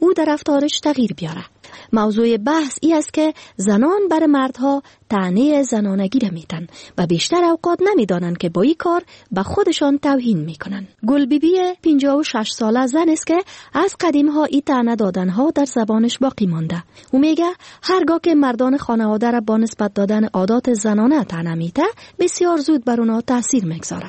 او در رفتارش تغییر بیاره. موضوع بحث ای است که زنان بر مردها طعنه زنانگی را میتن و بیشتر اوقات نمیدانند که با این کار به خودشان توهین میکنن. گل بیبی 56 ساله زن است که از قدیم ها این طعنه دادن ها در زبانش باقی مانده. او میگه هرگاه که مردان خانواده را با نسبت دادن عادات زنانه طعنه میته بسیار زود بر اونها تاثیر میگذاره.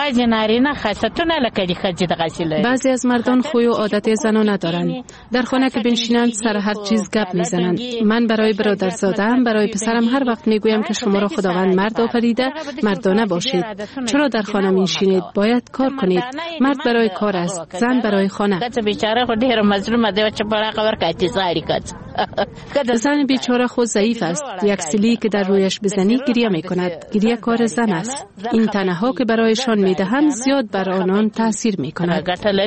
بعضی از مردان خوی و عادت زنانه دارند. در خانه که بنشینند سر هر چیز گپ میزنند. من برای برادرزاده‌ام برای پسرم هر وقت میگویم که شما را خداوند مرد آفریده، مردانه باشید. چرا در خانه میشینید؟ باید کار کنید. مرد برای کار است، زن برای خانه. زن بیچاره خود ضعیف است. یک سیلی که در رویش بزنی گریه میکند. گریه کار زن است. این طعنه ها که برایشان میدهند زیاد بر آنان تاثیر میکند.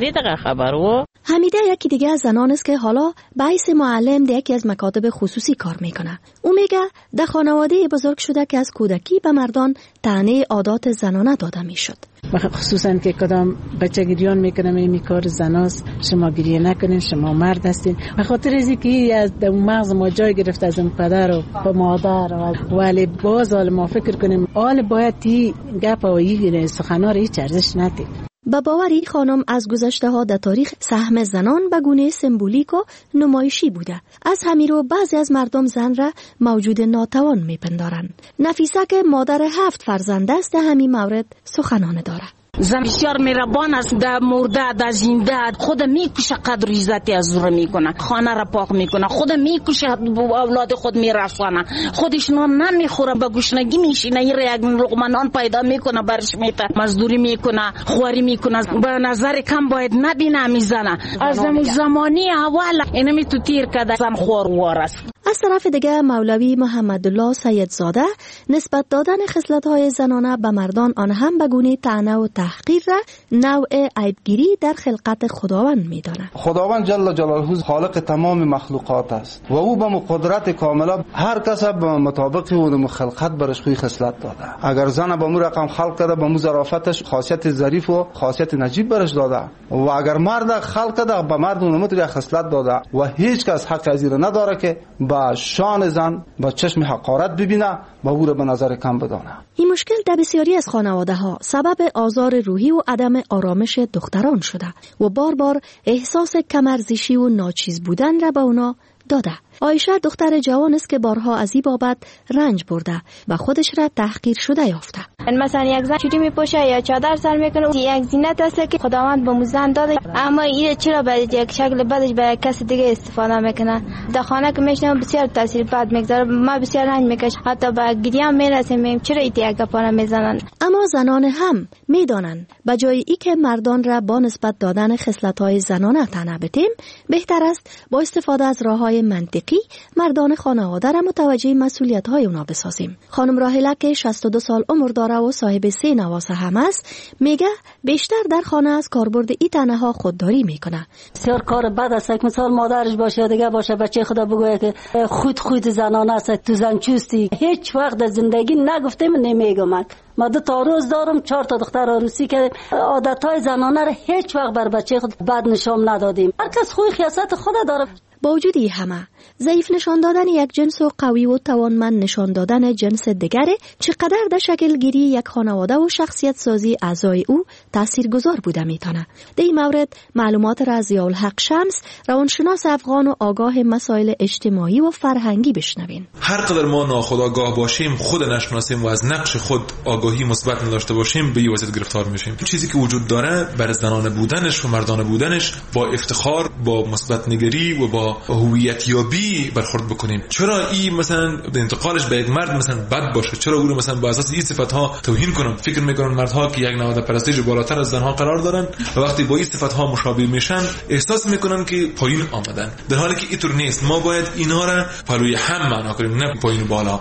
حمیده یکی دیگه از زنان است که حالا به حیث معلم در یکی از مکاتب خصوصی کار میکنه. او میگه در خانواده بزرگ شده که از کودکی به مردان طعنه عادات زنانه داده میشد. خصوصا که کدام بچه گریان میکنه این کار زناست، شما گریه نکنین، شما مرد هستین. به خاطر از اینکه از مغز ما جای گرفت از پدر و مادر ولی باز ما فکر کنیم آل باید تی گپ و این سخنار هیچ ارزش نداره. با باوری خانم از گذشته ها در تاریخ سهم زنان به گونه سمبولیک و نمایشی بوده. از همیرو بعضی از مردم زن را موجود ناتوان میپندارند. نفیسه که مادر 7 فرزند است در همین مورد سخنانه داره. زن بسیار مهربان است، در مرده در زنده خود میکشه، قدر و عزتی از او میکنه، خانه را پاک میکنه، خود میکشه، اولاد خود میرسانه، خودش نان نمیخوره، به گشنگی میشینه، این را یک لقمه نان پیدا میکنه برش میته، مزدوری میکنه، خواری میکنه، به نظر کم باید نبینه میزنه. از زمانی اول اینمی تو تیر کده زن خوار است. از طرف دیگه مولوی محمدالله سیدزاده نسبت دادن خصلت‌های زنانه به مردان آن هم به گونه طعنه و تحقیر را نوع عیبگیری در خلقت خداوند می‌داند. خداوند جل جلاله خالق تمام مخلوقات است و او به قدرت کامله هر کس به مطابق اون خلقت برش خوی خصلت داده. اگر زن به مو رقم خلق کرده به مو ظرافتش خاصیت ظریف و خاصیت نجیب برش داده و اگر مرد خلق کرده به مرد اون متری خصلت داده و هیچ کس حق از این نداره که با شان زن با چشم حقارت ببینه و او را به نظر کم بدانه. این مشکل در بسیاری از خانواده ها سبب آزار روحی و عدم آرامش دختران شده و بار بار احساس کم‌ارزشی و ناچیز بودن را به اونا داده. عایشه دختر جوان است که بارها از این بابت رنج برده و خودش را تحقیر شده یافته. مثلا یک زن چوری میپوشه یا چادر سر میکنه، یک زینت است که خداوند به زن داده، اما این چرا به یک شکل بدش به کس دیگه استفاده میکنه. در خانه که میشنم بسیار تاثیر بد میگذاره، ما بسیار رنج میکش، حتی به گریه میرسیم چرا این یک گپا میزنن. اما زنان هم میدانند به جای ای که مردان را با نسبت دادن خصلت‌های زنانه طعنه بدیم، بهتر است با استفاده از راههای منطقی مردان خانواده را متوجه مسئولیت‌های اونا بسازیم. خانم راهله که 62 سال عمر داره و صاحب 3 نواسه هم است، میگه بیشتر در خانه از کاربرد این طعنه ها خودداری میکنه. بسیار کار بد است که مثال مادرش باشه دیگه باشه بچه خدا بگوید که خود زنانه است، تو زن چوستی. هیچ وقت در زندگی نگفتم نمیگم. ما 2 تا روز دارم 4 تا دختر عروسی که عادت‌های زنانه را هیچ وقت بر بچه خود بد نشون ندادیم. هر کس خوی خیاست خود داره. با وجود این همه ضعیف نشان دادن یک جنس و قوی و توانمند نشان دادن جنس دیگره چقدر در شکل گیری یک خانواده و شخصیت سازی اعضای او تاثیرگذار بوده میتونه. در این مورد معلومات را از ضیاءالحق شمس، روانشناس افغان و آگاه مسائل اجتماعی و فرهنگی بشنوین. هر قدر ما ناخودآگاه باشیم، خود نشناسیم و از نقش خود آگاهی مثبت نداشته باشیم، به این وضعیت گرفتار میشیم. چیزی که وجود داره بر زنانه بودنش و مردانه بودنش با افتخار، با مثبت نگری و با هویت یابی برخورد بکنیم. چرا این مثلا انتقالش به یک مرد مثلا بد باشه؟ چرا او رو مثلا با اساس این صفات‌ها توهین کنن؟ فکر میکنن مردها که یک نهاد پرستش بالاتر از زنها قرار دارن و وقتی با این صفات‌ها مشابه میشن احساس میکنن که پایین آمدن، در حالی که اینطور نیست. ما باید اینها را پلوی هم معنا کنیم، نه پایین و بالا.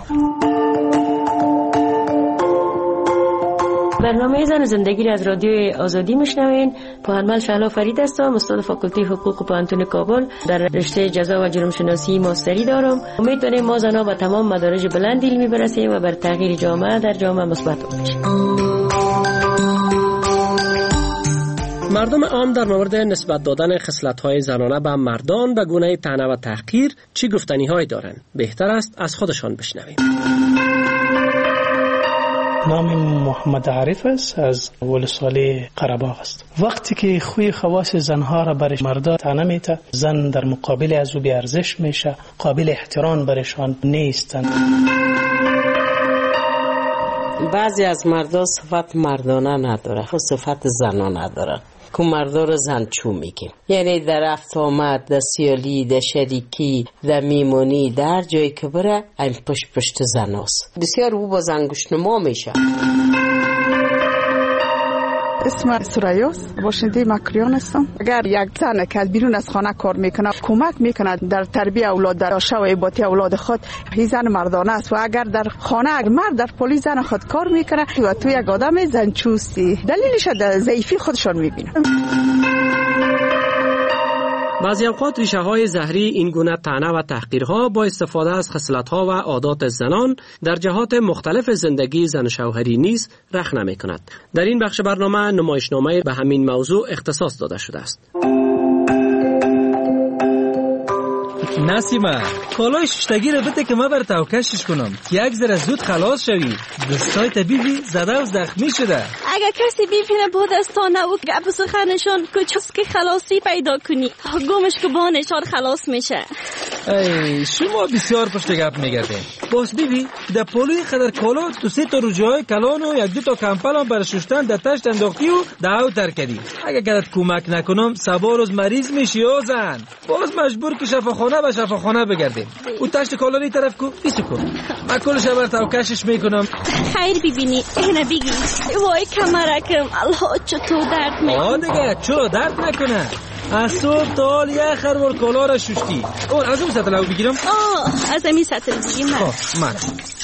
برنامه زن زندگی را از رادیو آزادی میشنوین. پوهنمند شهلا فرید هستم، استاد فاکولته حقوق پوهنتون کابل، در رشته جزا و جرم شناسی ماستری دارم. امید داریم ما زنها به تمام مدارج بلند علمی برسیم و بر تغییر جامعه در جامعه مثبت باشیم. مردم عام در مورد نسبت دادن خصلت‌های زنانه به مردان به گونه طعنه و تحقیر چی گفتنی‌هایی دارند؟ بهتر است از خودشان بشنویم. نام محمد عارف است، از ولسوالی قره‌باغ است. وقتی که خوی خواص زنها را برای مردا طعنه میته، زن در مقابل از او بی ارزش میشه، قابل احترام برشان نیستند. بعضی از مردا صفت مردانه نداره، خود صفت زنانه نداره که مردا رو زنچو میگیم. یعنی در رفت آمد، در سیالی، در شریکی، در میمونی، در جایی که بره این پشت زناست. بسیار او با زنگوشنما میشه. اسم سوریاست، باشنده مکریان هستم. اگر یک زن که بیرون از خانه کار میکنه کمک میکنه در تربیت اولاد، در آشا و عبادت اولاد خود، این زن مردانه است. و اگر در خانه مرد در پلی زن خود کار میکنه و تو یک آدم زنچوستی، دلیلش در ضعیفی خودشان میبینه. بعضی اوقات ریشه های زهری این گونه طعنه و تحقیرها با استفاده از خصلت‌ها و عادات زنان در جهات مختلف زندگی زن شوهری نیز رخ نمی‌کند. در این بخش برنامه نمایشنامه به همین موضوع اختصاص داده شده است. نسیمه کالای ششتگی رو بده که ما بر توکشش کنم که یک ذره زود خلاص شوی. دستای طبیبی زده و زخمی شده. اگر کسی ببینه با دستانه و گپ و سخنشان کجاست که خلاصی پیدا کنی؟ گمش که با نشان خلاص میشه. ای شما بسیار پشت گپ میگردین. باز بیبی در پولوی خدر کالا تو 3 تا روجهای کلان و 1-2 تا کمپل هم برای شستن در تشت انداختی و دعو تر کردی. اگر گرت کمک نکنم سبا روز مریض میشی و زن باز مجبور که شفاخانه به شفاخانه بگردیم. او تشت کالا نی طرف کو بیسو کن. من کلش بر توکشش میکنم. خیر ببینی اینه بگی وای کمرکم الله چطور درد میکنه. دیگه چرا درد نکنه. از صبح تا حال یه خروار کالا را ششتی. اون از اون سطل او بگیرم؟ از امی سطل بگیرم. من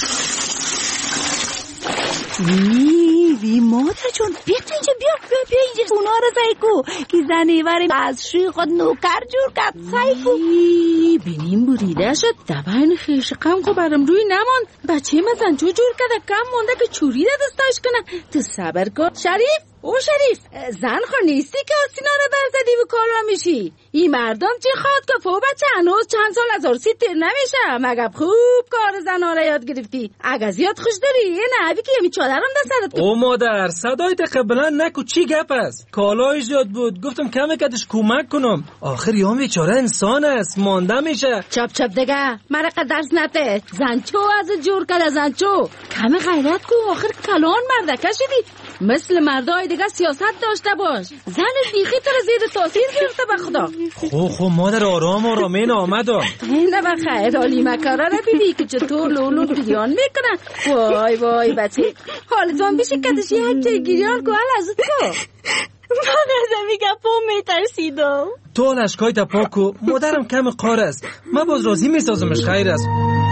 وی مادر جون بیخت اینجا بیا اینجا اونا رو سایکو که زنی بریم از شوی خود نوکر جور کد سایکو. بینیم بریده شد دباین خیش قم کو برم روی نمان بچه مزن جور کده کم مونده که چوری ده دستاش کنه. تو صبر کن شریف زن خور نیستی که آسینا رو برزدی و کار را میشی. این مردم چی خواد که فو بچه هنوز چند سال از عرصی تیر نمیشه مگه خوب کار زن ها را یاد گرفتی. اگه زیاد خوش داری یه نهبی که یمی چادرم دستت. او مادر صدایت قبلا نکو چی گپ است. کالای زیاد بود گفتم کمه کدش کمک کنم. آخر یام بیچاره انسان است مانده میشه. چپ دیگه مرقه درس نته. زنچو از جور کده زنچو کم غیرت کو. آخر کلان مردکه شدی. مثل مردای دیگه سیاست داشته باش. زن بیخی تو رو زیر تاثیر گرفته به خدا. خو مادر آرام این آمدم. نه بخیر حالی مکاره رو بیبی که چطور لولو گریان میکنن. وای بچه حالتون بیشه کدش یک چه گریان که حال ازت کو. من از میگه پا میترسیدم. تو لشکای تا پاکو مادرم کم قار است. من باز راضی میسازمش خیر است.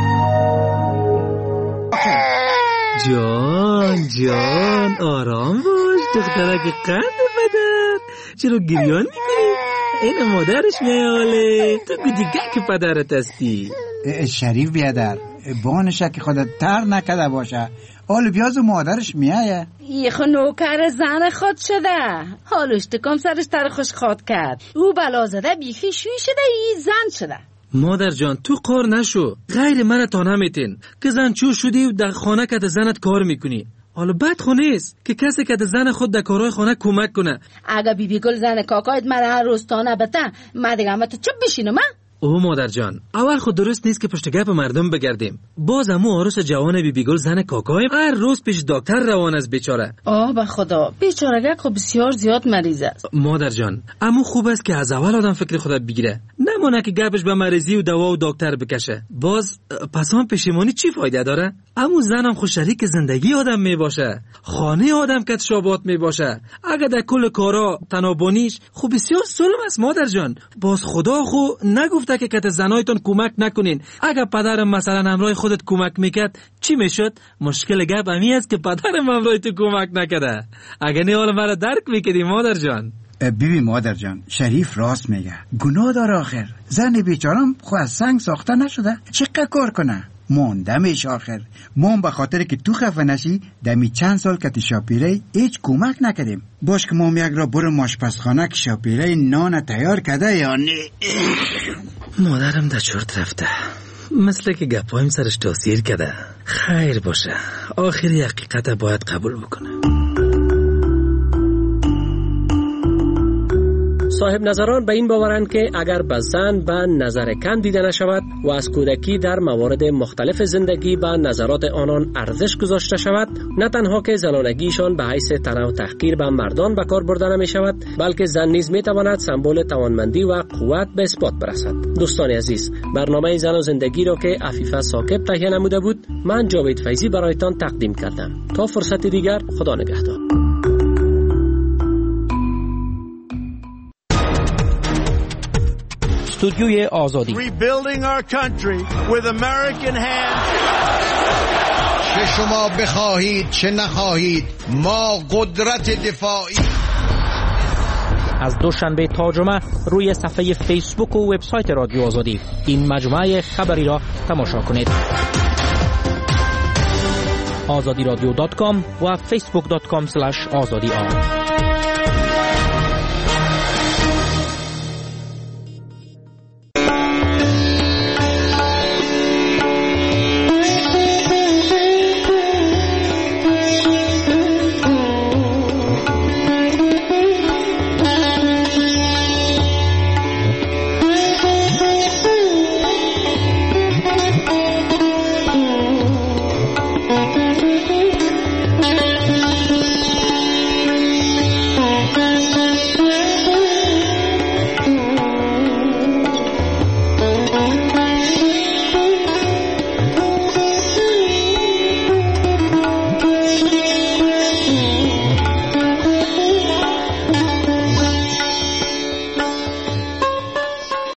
جان آرام باش دخترک قند پدر. چرا گریان میکنی؟ این مادرش میاله. تو دیگه که پدرت هستی. شریف بیادر بانشه که خودت تر نکده باشه. آل بیاز مادرش میایه. یه نوکر زن خود شده. حالش تکم سرش تر خوش خواد کرد. او بلا زده بیخی شوی شده ای زن شده. مادر جان تو قار نشو. غیر من تا نمیتین که زن چو شدی و در خانه که زنت کار میکنی. حالا بد خونه است که کسی که زن خود در کارهای خانه کمک کنه. اگه بیبی گل زن کاکایت من هر روز تا نبته من دیگه همه تو چپ بشینم. او مادر جان اول خود درست نیست که پشت گپ مردم بگردیم. باز امو عروس جوان بیبی گل زن کاکایم هر روز پیش دکتر روان است بیچاره. به خدا بیچاره‌گک خب بسیار زیاد مریض است. مادر جان امو خوب است که از اول آدم فکر خود بگیره نمونه که گپش به مریضی و دوا و دکتر بکشه. باز پس هم پشیمانی چی فایده داره؟ امو زنم خود شریک زندگی آدم می باشه. خانه آدم که شابات می باشه. اگه در کل کارا تنابونیش خب بسیار ظلم است مادر جان. باز خدا خو نگفته که کت زنایتون کمک نکنین. اگه پدرم مثلا همراه خودت کمک میکرد چی میشد؟ مشکل گپ امی است که پدرم همراه تو کمک نکرده. اگه نه حالا مرا درک میکردی مادر جان. بیبی مادر جان شریف راست میگه. گناه داره آخر. زن بیچارم خو از سنگ ساخته نشده. چقدر کار کنه؟ مونده میشه آخر. ما به خاطر که تو خفه نشی دمی چند سال که شاپیره هیچ کمک نکردیم. باش که ما یک را برو ماشپزخانه که شاپیره نان تیار کرده یا نه. مادرم در چرت رفته، مثل که گپایم سرش تاثیر کرده. خیر باشه، آخری حقیقت باید قبول بکنه. صاحب نظران به این باورند که اگر به زن به نظر کم دیده نشود و از کودکی در موارد مختلف زندگی به نظرات آنان ارزش گذاشته شود، نه تنها که زنانگیشان به حیث طمع و تحقیر به مردان به کار برده نمی شود، بلکه زن نیز می تواند سمبل توانمندی و قوت به اثبات برسد. دوستان عزیز، برنامه زن و زندگی را که عفیفه ثاقب تهیه نموده بود، من جاوید فیضی برایتان تقدیم کردم. تا فرصت دیگر، خدا نگهدار. استودیوی آزادی. Rebuilding our country with American hands. چه شما بخواهید چه نخواهید، ما قدرت دفاعی. از دوشنبه تا جمعه روی صفحه فیسبوک و وبسایت رادیو آزادی این مجموعه خبری را تماشا کنید. azadiradyo.com و facebook.com/azadi.